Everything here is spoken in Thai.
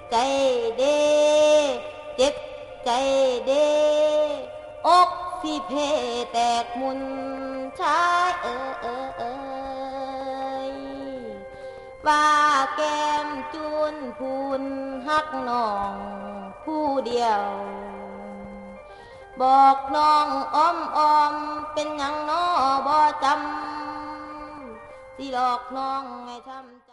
ใจเด้เจ็บใจเด้อกสิเพแตกมุนชายว่าแก้มจูนพูนฮักน้องผู้เดียวบอกน้องอ้อมเป็นหยังน้อบ่จำสิหลอกน้องให้ทำ